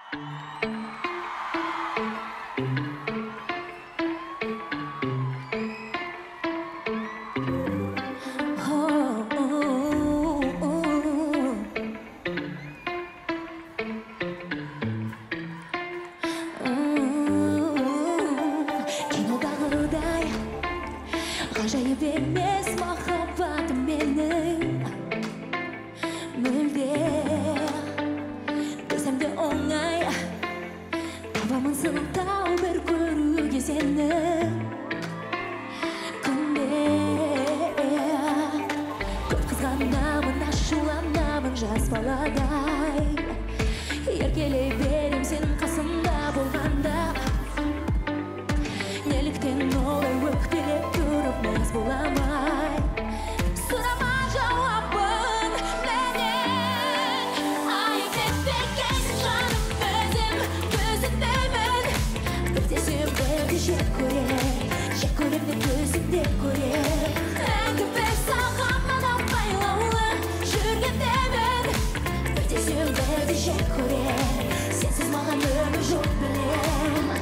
Ғажайып емес махаббатым менің мүлде төзімді оңай табамын сылтау бір көруге сені күнде көп қызғанамын ашуланамын жас баладай еркелей берем сенің қасымда болғанда неліктен олай өкпелеп тұрып мәз боламай сұрама жауабын менен айыптетпегенсің жаным өзім көзіңдеймін бірде сүйіп бірде жек көрем деп көзіңде көрем мәңгі бір саған ғана байлаулы жүргендеймін бірде сүйіп бірде жек көрем сенсіз маған өмір жоқ білем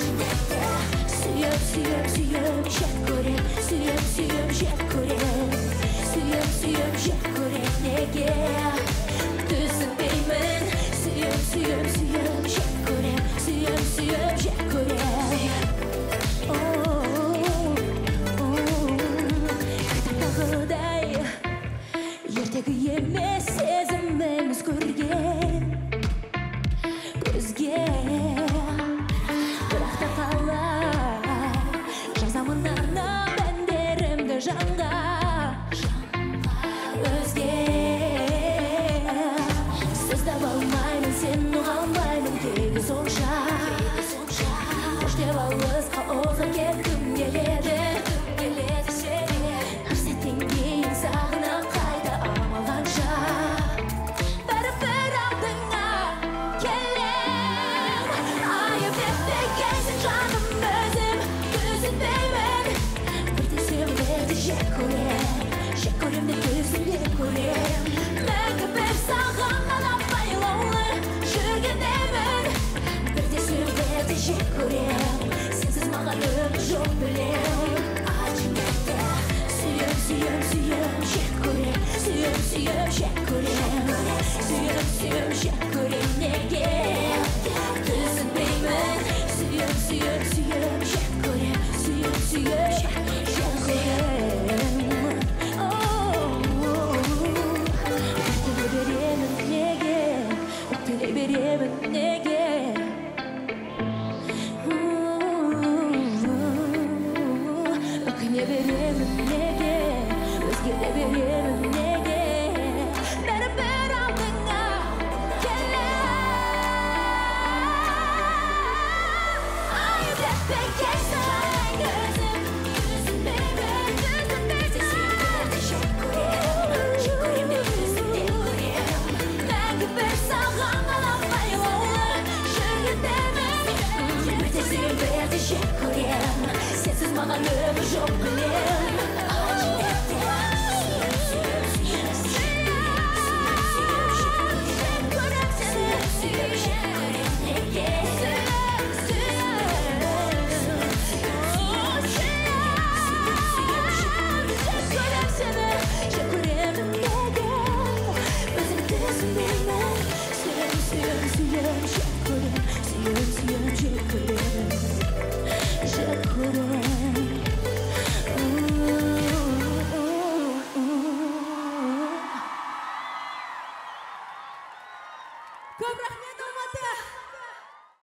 Suyup jek көрем, suyup jek көрем, suyup jek көрем неге түсінбеймін suyup jek көрем, suyup jek көрем Қайтағыдай ертегі емес сезіміміз көрген көзге бірақ та қалай жазамын ана бәндерімді жанға өзге сөз таба алмаймын сен ұға алмаймын тегі сонша қош деп алысқа ұзап кеткім келеді әр сәттен кейін сағына қайта амалғанша бәрібір алдыңа келем айыптетпегенсің жаным өзім көзіңдеймін бірде сүйіп бірде жек көрем деп көзіңде көрем мәңгі бір саған ғана байлаулы жүргендеймін бірде сүйіп бірде жек көрем сенсіз маған өмір жоқ білем Suyup jek көрем, suyup jek көрем, suyup jek көрем неге түсінбеймін suyup jek көрем, suyup jek көрем Өкпелей беремін неге, өкпелей беремін неге Өкіне беремін неге өзгере беремін неге бәрібір алдыңа келем айыптетпегенсің өзім түсінбеймін сен жек көрем деп көзіңде көрем мәңгі бір саған ғана байлаулы жүргендеймін бірде сүйіп бірде жек көрем сенсіз маған өмір жоқ білем Көп рахмет Алматы!